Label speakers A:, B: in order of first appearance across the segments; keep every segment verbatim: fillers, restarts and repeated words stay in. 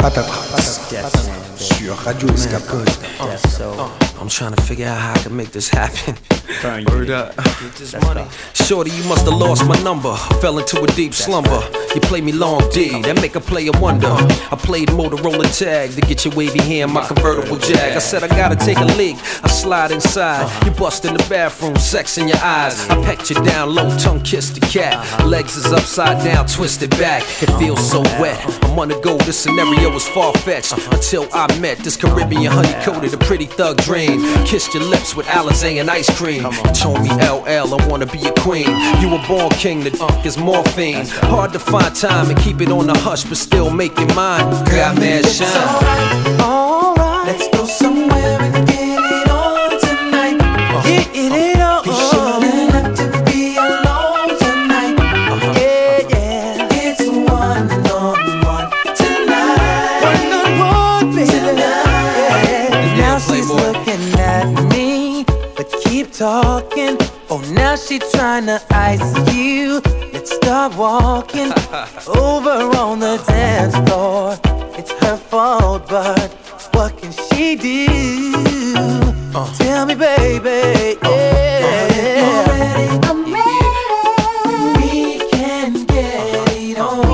A: Patatras sur Radio Escapade.
B: I'm trying to figure out how I can make this happen. Word up. Get this money. Shorty, you must have lost my number. Fell into a deep slumber. You play me long D, that make a player wonder. I played Motorola tag to get your wavy hair in my convertible Jag. I said I gotta take a leak. I slide inside. You bust in the bathroom, sex in your eyes. I pecked you down low, tongue kissed the cat. Legs is upside down, twisted back. It feels so wet. I'm on the go. This scenario was far-fetched until I met this Caribbean honey-coated, a pretty thug dream. Kissed your lips with Alizé and ice cream. You told me L L, I wanna be a queen. You were born king, the dunk is morphine. Hard to find time and keep it on the hush, but still make it mine. Got mad shine.
C: Alright, alright. Let's go somewhere and get it on tonight. Get it on. You shouldn't have to be alone tonight. Uh-huh. Yeah, yeah. It's one on one tonight. One on one, baby. Tonight. Yeah. Now she's looking at me, but keep talking. Oh, now she tryna ice you. Let's start walking over on the dance floor. It's her fault, but what can she do? Uh. Tell me, baby. Yeah. Uh. Ready? I'm ready. We can get it on.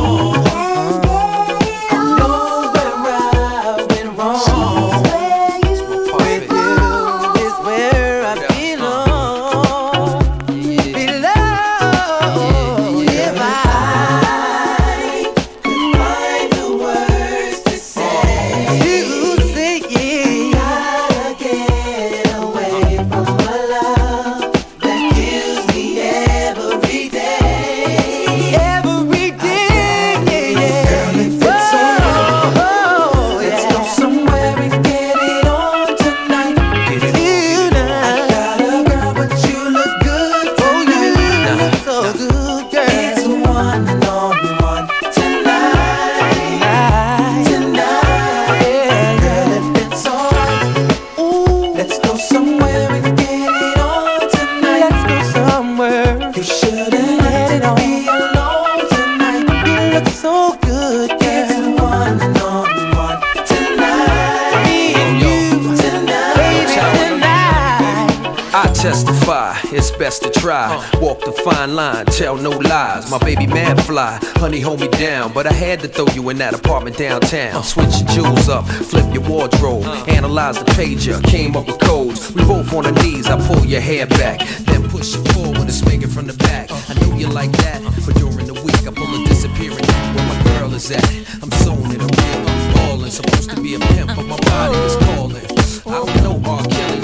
C: I know where I went wrong. With you is where I belong. Belong. If I could find the words to say, you say it. Gotta get away from a love that kills me every day. Every day, yeah, yeah. Girl, if it's alright, let's go somewhere and get it on tonight. You know, I got a girl, but you look good tonight. You look so good, girl. It's one on one tonight. Tonight, yeah. Girl, if it's alright, ooh, let's go somewhere and get it on tonight. Let's go somewhere. You shouldn't have to be alone tonight. You look so good, girl. It's one on one tonight. Me and you tonight, baby, tonight.
B: I testify, it's best to try. Walk the fine line, tell no lies. My baby man fly, honey hold me down. But I had to throw you in that apartment downtown. Switch your jewels up, flip your wardrobe. Analyze the pager, came up with codes. We both on our knees, I pull your hair back. Then push it forward and swing it from the back. I know you like that, but during the week I pull a disappearing act where my girl is at. I'm zoning, I'm real, I'm ballin'. Supposed to be a pimp, but my body is calling. I don't know R. Kelly.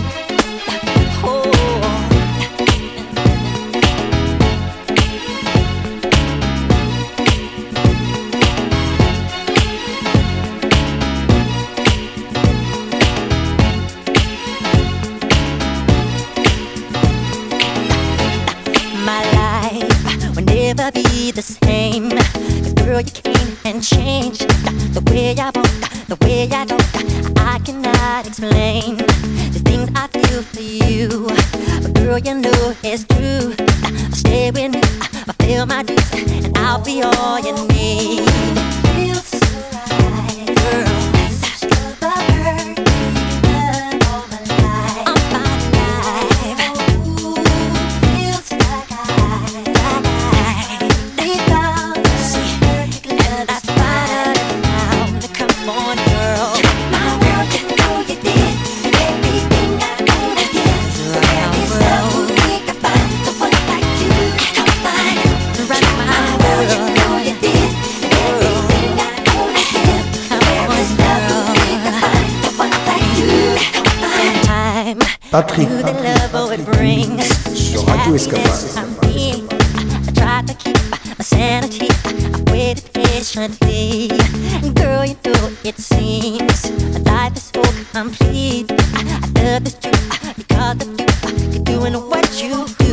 D: My life will never be the same. 'Cause girl, you came and changed the way I walk, the way I talk. I cannot explain the things I feel for you. But girl, you know it's true. Stay with me, fulfill my dreams, and I'll be all you need. Feels so right, girl. Such good love. All my life, all my life. Ooh, feels like I, like I lay down. See, and that's fine now. Come on, girl. My world, you know you did everything I could have did. There is no we can find someone like you. Come find, right my world, you know you did everything I could have did. There is no we can find someone like you. Come find time.
A: Patrick,
D: To the love oh, it brings.
A: sur Radio Escapade.
D: I tried to keep my sanity. I waited patiently. Girl, you know it seems life is so complete. I, I love this truth because of you. You're doing what you do.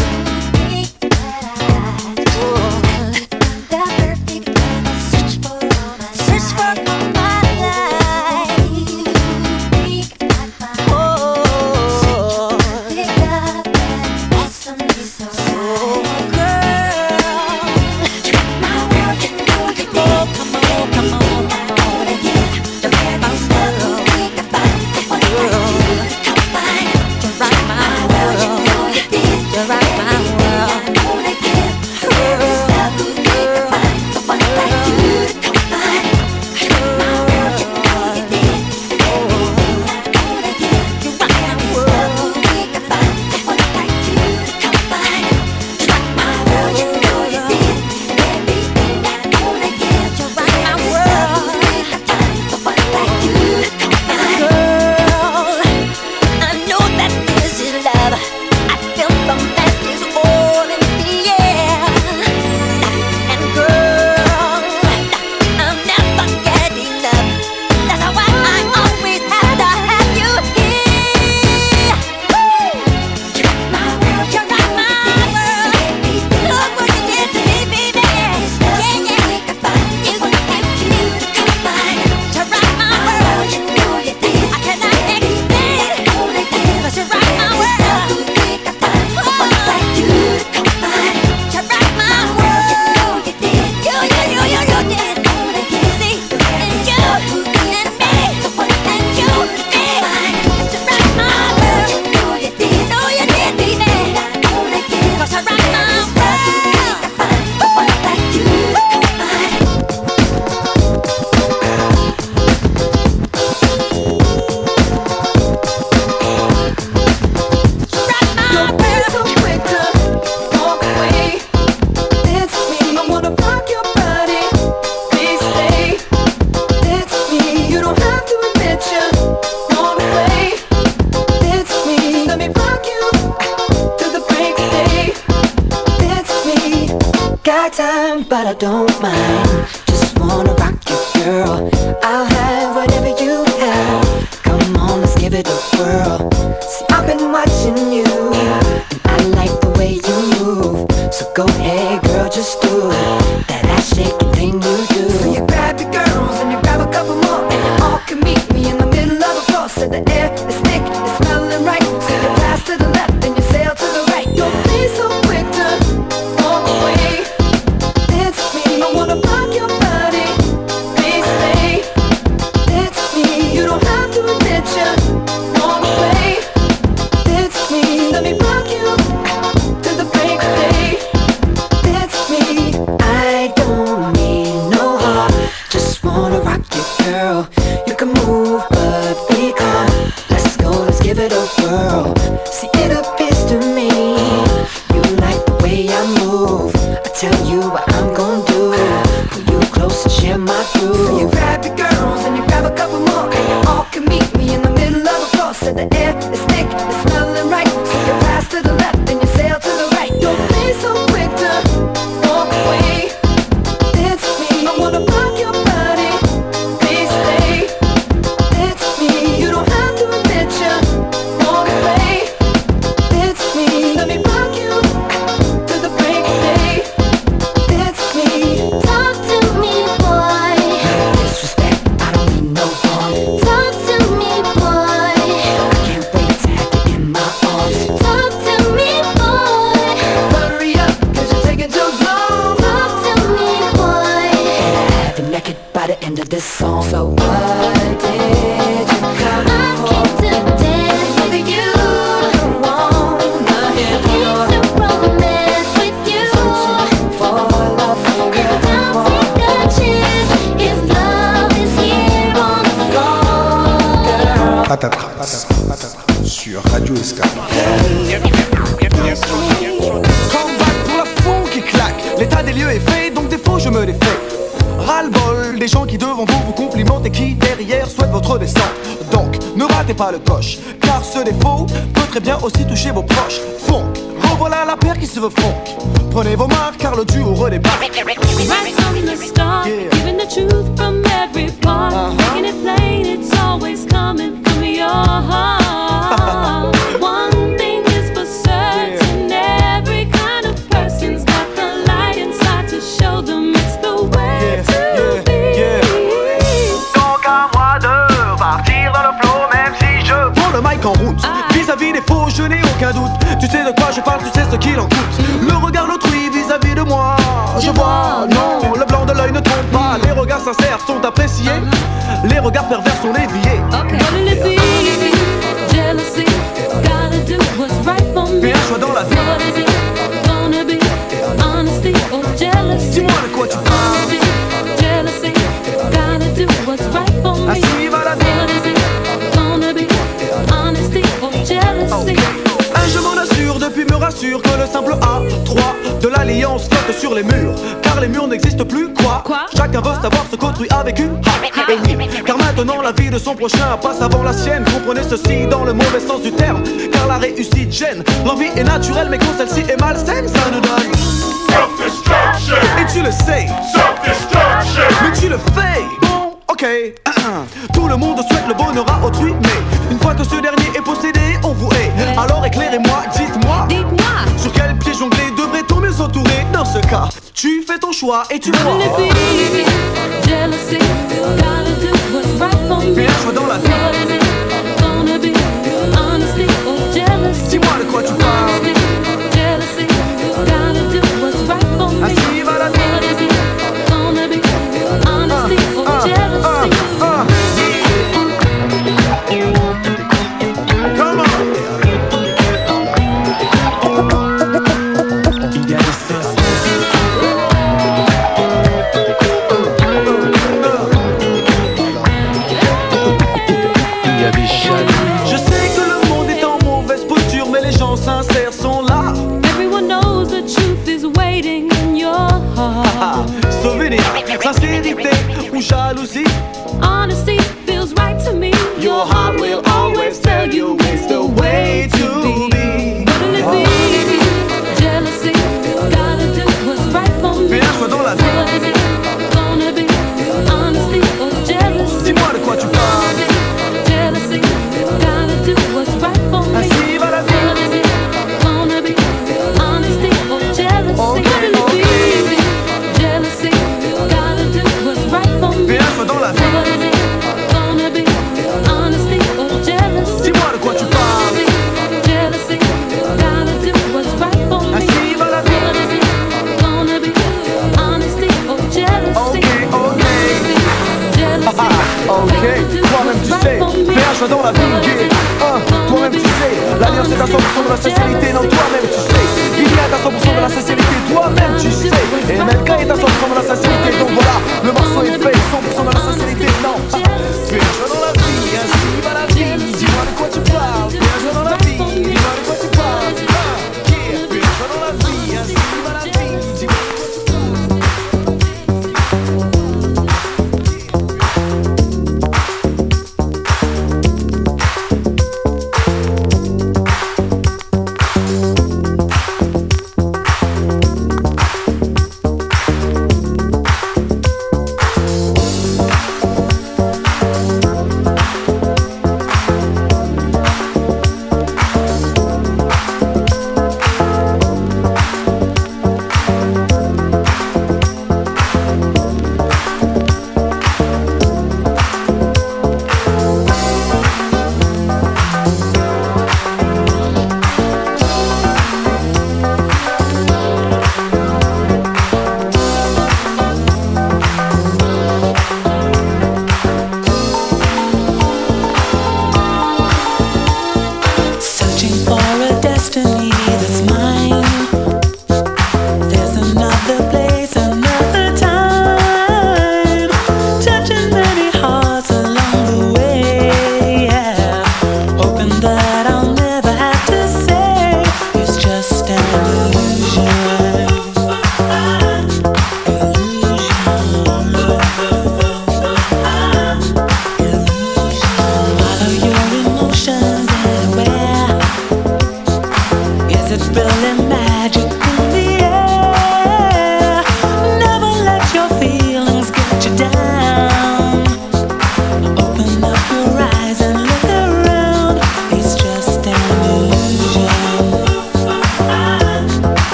D: The perfect love, search for all my life. Search for all my life. Oh, love that's awesome, so girl. My world, you know you did. Come on, come on, come on.
C: wanna rock it, girl. You can move, but we can't. Let's go, let's give it a whirl. See, it appears to me you like the way I move. I tell you what I'm gonna do. Pull you close and share my groove. So you grab your girls and you grab a couple more, and you all can meet me in the middle of the floor. Said the air is thick, it's smelling right. So you pass to the left and you sail to the right. Don't be so quick to walk away. It's me, I wanna rock your body. Please stay. It's me, you don't have to admit you walk away. It's me, let me rock you to the break of day. It's me.
D: Talk to me, boy.
C: Disrespect, I don't mean no harm.
D: Talk to me, boy.
C: I can't wait to have you in my arms.
D: Talk to me, boy.
C: Hurry up, cause you're taking too long.
D: Talk to me, boy.
C: Have you naked by the end of this song. So what did you come
D: I
C: for?
D: came to dance with you.
C: Don't wanna hear
D: Came
C: more.
D: to romance with you.
C: For love, girl,
D: Now take a chance if love is here on the floor.
A: Patatras, patatras, sur Radio Escapade.
E: Comeback pour la fond qui claque. L'état des lieux est fait, donc des faux je me les fais. Ras-le-bol des gens qui devant vous vous complimentent et qui derrière souhaitent votre descente. Donc ne ratez pas le coche, car ce défaut peut très bien aussi toucher vos proches. Funk, revoilà la paire qui se veut funk. Prenez vos marques car le duo redébarque.
F: Right from the start,
E: Yeah.
F: giving the truth from every part,
E: Uh-huh.
F: making it plain, it's always coming from your heart. One thing is for certain, every kind of person's got the light inside to show them it's the way
E: Yeah,
F: to
E: yeah,
F: be.
E: yeah.
G: Donc à moi de partir dans le flow, même si je
E: Prends le mic en route,
F: Ah.
E: vis-à-vis des faux, je n'ai aucun doute. Tu sais de quoi je parle, tu sais ce qu'il en coûte. Le regard d'autrui vis-à-vis de moi, je vois, non, le blanc de l'œil ne trompe pas. Les regards sincères sont appréciés, les regards pervers sont déviés.
F: Okay. What'll it be? Jealousy, gotta do what's right for me.
E: Fais un choix dans la vie.
F: What is it gonna be? Honesty or jealousy?
E: Dis-moi de quoi tu parles.
F: Honesty, jealousy, gotta do what's right for me.
E: Ainsi va la vie.
F: What is it gonna be? Honesty or jealousy?
E: Un je m'en assure, depuis me rassure que le simple A trois de l'alliance flotte sur les murs. Car les murs n'existent plus, quoi,
F: Quoi
E: Chacun veut savoir ce qu'autrui a vécu. Ah, et oui, car maintenant la vie de son prochain passe avant la sienne. Comprenez ceci dans le mauvais sens du terme, car la réussite gêne. L'envie est naturelle, mais quand celle-ci est malsaine, ça nous donne
H: Self-destruction,
E: et tu le sais,
H: self-destruction.
E: mais tu le fais. Bon, ok. Tout le monde souhaite le bonheur à autrui, mais une fois que ce dernier est possédé, on vous hait. Alors éclairez-moi, dites-moi,
F: Dites-moi,
E: sur quel pied jongler devrait-on mieux s'entourer? Dans ce cas, tu fais ton choix et tu vois.
F: what'll it be? Jealousy, gotta do what's right for me.
E: Fais un choix dans la vie.
F: What is it gonna be? Honesty or jealousy?
E: Dis-moi de quoi tu parles.
F: Honesty, jealousy, gotta do what's right for me.
E: Ainsi va la vie.
F: What is it gonna be? Honesty or jealousy?
E: Ah, come on. Je sais que le monde est en mauvaise posture, mais les gens sincères sont là.
F: Everyone knows the truth is waiting in your heart.
E: Ah, souvenir, sincérité ou jalousie.
F: Honesty feels right to me.
E: Your heart will always tell you it's the way to be.
F: What'll it be? Jealousy, gotta do what's right for me.
E: Fais un choix dans la vie.
F: What is it gonna be? Honesty or jealousy?
E: Dis-moi de quoi tu parles.
F: Jealousy, gotta do what's right for me.
E: Ainsi va la vie.
F: What is it gonna be? Honesty or jealousy?
E: Okay,
F: What'll it
E: okay.
F: be? Jealousy, gotta do what's right for me.
E: Fais un choix dans la vie.
F: What is it gonna be? Honesty or jealousy?
E: Dis-moi de quoi tu parles.
F: Jealousy, gotta do what's right for me.
E: Ainsi va la vie.
F: What is it gonna be? Honesty or jealousy?
E: Ok, ok.
F: Jealousy,
E: Ah, ok, toi-même tu sais, fais un choix dans la vie, yeah. Ah, toi-même tu sais, l'alliance est à cent pour cent de la sincérité, non, toi-même tu sais. Billy est à cent pour cent de la sincérité, toi-même tu sais. Et M L K est à cent pour cent de la sincérité, donc voilà, le morceau est fait, cent pour cent de la sincérité.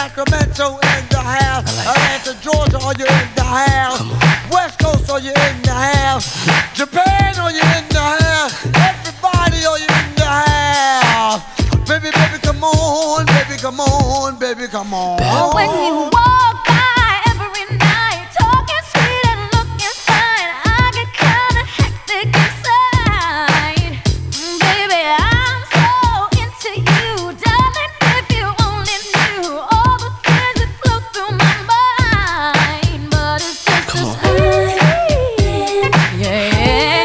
I: Sacramento in the house. Atlanta, Georgia, are you in the house? West Coast, are you in the house? Japan, are you in the house? Everybody, are you in the house? Baby, baby, come on, baby, come on, baby, come on.
J: Oh, when you walk by every night, talking sweet and looking fine, I get kinda hectic inside. Mm, baby, I'm so into you, darling. If you only knew all the things that flow through my mind, but it's just a sweet, yeah.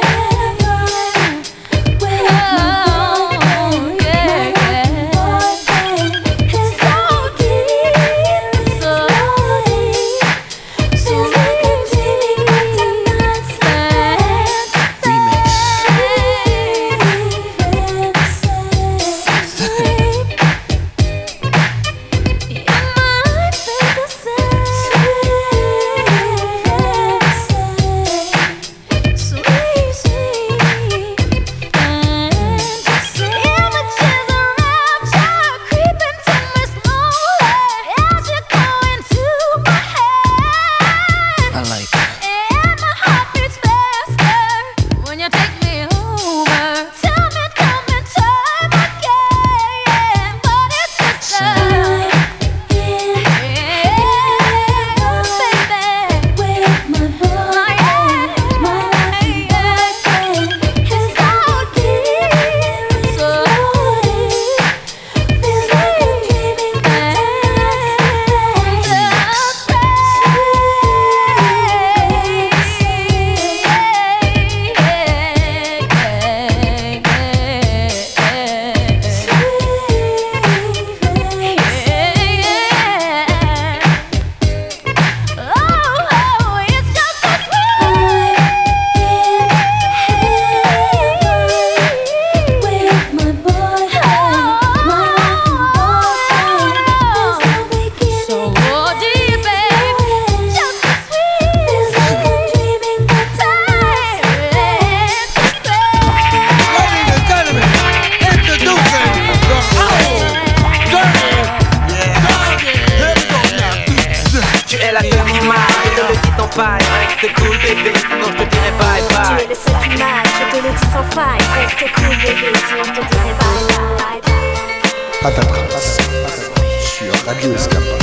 K: Reste cool bébé, sinon je te dirai bye bye.
J: Tu es le seul qui m'aille, je te le dis sans faille. Reste cool bébé, sinon je te dirai bye bye.
A: Patatras, patatras, sur Radio Escapade.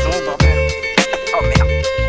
K: Oh merde.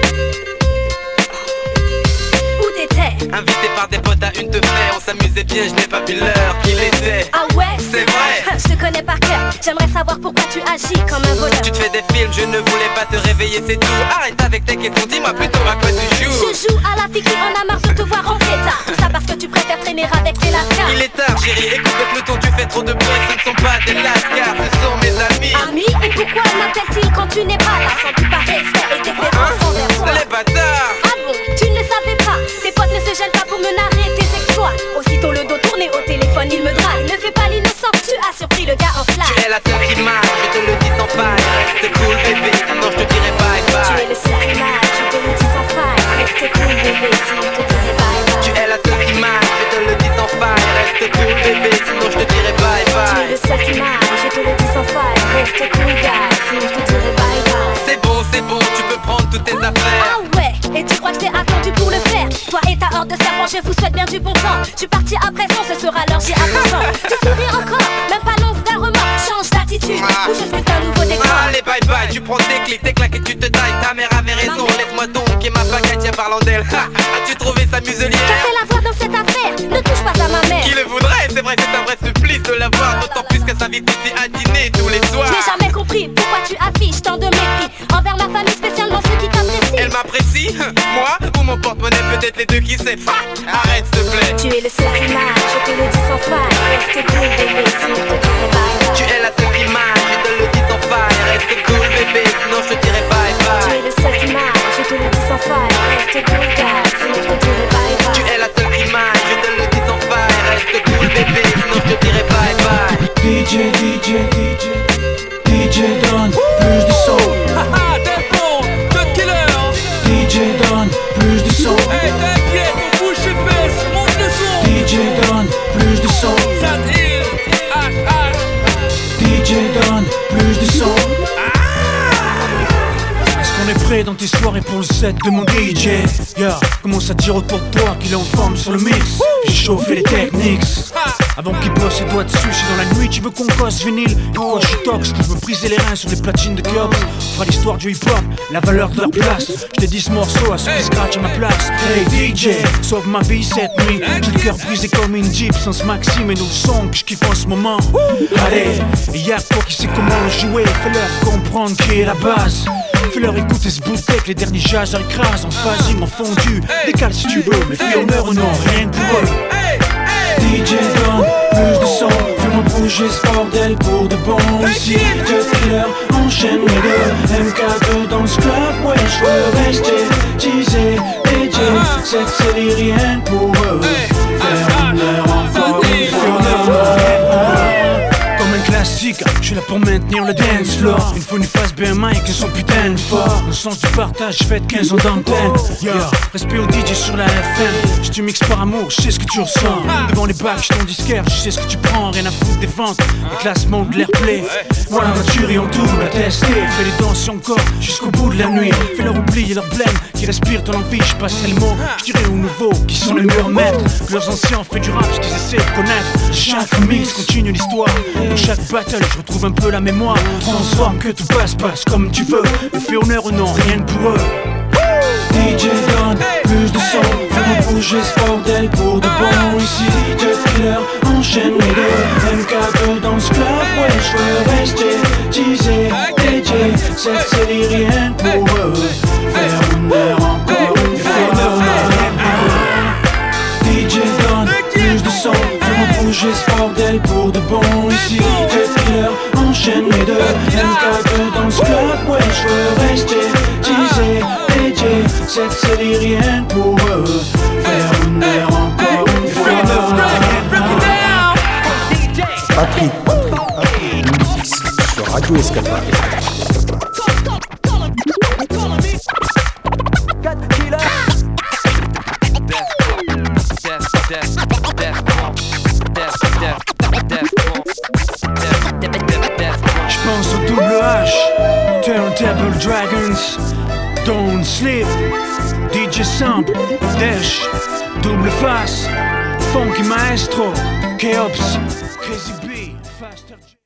J: Où t'étais?
K: Invité par des potes à une te faire, on s'amusait bien, je n'ai pas vu l'heure qu'il était.
J: Ah ouais?
K: C'est vrai.
J: Je te connais par cœur, j'aimerais savoir pourquoi tu agis comme un voleur.
K: Tu te fais des films, je ne voulais pas te réveiller, c'est tout. Arrête avec tes questions, dis-moi plutôt à quoi tu joues.
J: Je joue à la fille qui en a marre de te voir en état. Tout ça parce que tu préfères traîner avec tes lascars.
K: Il est tard chérie, écoute le peloton, tu fais trop de bruit. Ce ne sont pas des lascars, ce sont mes amis.
J: Amis? Et pourquoi m'appellent-ils quand tu n'es pas là? Sans tu par respect et déférence
K: hein?
J: envers toi.
K: Les bâtards.
J: Ah bon? Tu ne le savais pas? Tes potes ne se gênent pas pour me narrer tes exploits. Aussitôt le dos tourné au téléphone, il me drague. Ne fais pas l'innocent, tu as surpris le gars en flash.
K: Tu es la seule qui marche, je te le dis sans faille. Reste cool bébé, sinon je te dirai bye bye.
J: Tu es le seul qui marche, je te le dis sans faille. Reste cool bébé, sinon je te dirai bye bye.
K: Tu es la seule qui marche, je te le dis sans faille. Reste cool bébé, sinon je te dirai bye bye.
J: Tu es le seul qui marche, je te le dis sans faille. Reste cool gars, sinon je te dirai bye bye.
K: C'est bon, c'est bon, tu peux prendre toutes tes affaires.
J: Ah ouais, et tu crois que t'es attendu pour le faire? Toi et ta horde de serpents, je vous souhaite bien du bon temps. Je suis parti à présent, ce sera l'heure, j'y attends. Tu souris encore, même pas l'once d'un remords. Change d'attitude,
K: ah.
J: ou je suis un nouveau décor.
K: Allez bye bye, tu prends tes clics, tes claques et tu te tailles. Ta mère avait raison, laisse-moi donc et ma pagaille, tiens parlant d'elle. As-tu trouvé sa muselière?
J: Je fais la voix dans cette affaire, ne touche pas à ma mère.
K: Qui le voudrait? C'est vrai, c'est un vrai supplice de la voir. D'autant plus qu'elle s'invite ici à dîner tous les soirs.
J: Je n'ai jamais compris pourquoi tu affiches tant de mépris envers ma famille, spécialement ceux qui t'apprécient.
K: Elle m'apprécie? Moi? Ou mon porte-monnaie, peut-être les deux, qui sait? Arrête s'il te plaît.
J: Tu es le seul qui marche, je te le dis sans faille. Reste cool bébé, sinon je te dirai bye bye.
K: Tu es la seule qui marche, je te le dis sans faille. Reste cool bébé, sinon je te dirai bye bye.
J: Tu es le seul qui marche, je te le dis sans faille. Reste cool gars, sinon je te dirai bye bye.
K: Tu es la seule qui marche, je te le dis sans faille. Reste cool bébé, sinon je te dirai bye bye.
L: D J, D J, D J, D J donne plus de son.
M: Haha, t'es bon, cut killer.
L: D J donne plus de son.
M: Hey, t'inquiète, on bouge une baisse, monte le son.
L: D J donne plus de son.
M: Ça t'île, ah ah.
L: D J donne plus de son.
M: Ah.
L: fais dans tes soirées pour le set de mon D J? Yeah, commence à dire autour de toi qu'il est en forme sur le mix. J'ai chauffé les techniques avant qu'il bosse ses doigts dessus. Si dans la nuit tu veux qu'on gosse vinyle, quoi je suis tox, que je veux briser les reins sur les platines de clubs. On fera l'histoire du hip-hop, la valeur de leur place. Je t'ai dit ce morceau à ceux qui scratchent à ma place. Hey D J, sauve ma vie cette nuit. J'ai le cœur brisé comme une Jeep sans Maxime et nos sons que je kiffe en ce moment. Allez, et y'a toi qui sais comment le jouer. Fais-leur comprendre qui est la base. Fais-leur écouter ce bootleg, les derniers jazz écrasent en phasing, en fondu. Décale si tu veux, mais fais honneur ou non, rien pour eux. D J donne plus de son, fais-moi bouger ce bordel pour de bon. Ici, Cut Killer enchaîne les deux. M K deux dans ce club, ouais je veux rester teasé. D J, cette série rien pour eux. Faire honneur encore une fois. Comme un classique, je suis là pour maintenir le dance floor. Il faut une phase B M I que son putain de fort. Le sens du partage, fête quinze ans d'antenne. Yeah. Respect au D J sur la F M. Si tu mixes par amour, je sais ce que tu ressens. Devant les bacs, je ton disquaire, je sais ce que tu prends. Rien à foutre des ventes, le classement de l'airplay. Voilà la nature et on tout l'a testé. Fais les danser encore jusqu'au bout de la nuit. Fais-leur oublier leur blême qui respire ton envie. Je passerai le mot, je dirai aux nouveaux qui sont les meilleurs maîtres. Que leurs anciens ont fait du rap, ce qu'ils essaient de connaître. Chaque mix continue l'histoire. Dans chaque battle, je retrouve un peu la mémoire. Transforme que tout passe, passe comme tu veux. Mais fais honneur ou non, rien pour eux. D J donne plus de son, fais-moi bouger ce bordel pour de bon. Ici, Cut Killer enchaîne les deux. M K deux dans ce club, ouais je veux rester teasé. D J, cette série rien pour eux. Faire honneur encore une fois. D J donne plus de son, fais-moi bouger ce bordel pour de bon. Ici, Cut Killer enchaîne les deux. M K deux dans ce club, ouais je veux rester teasé. D J, cette série rien pour eux. Faire honneur encore une fois.
A: Patrick, sur Radio Escapade.
L: J'pense au double H, Turntable Dragons, Don't Sleep, D J Sample, Dash, Double Face, Funky Maestro, Keops, Crazy B, Faster J.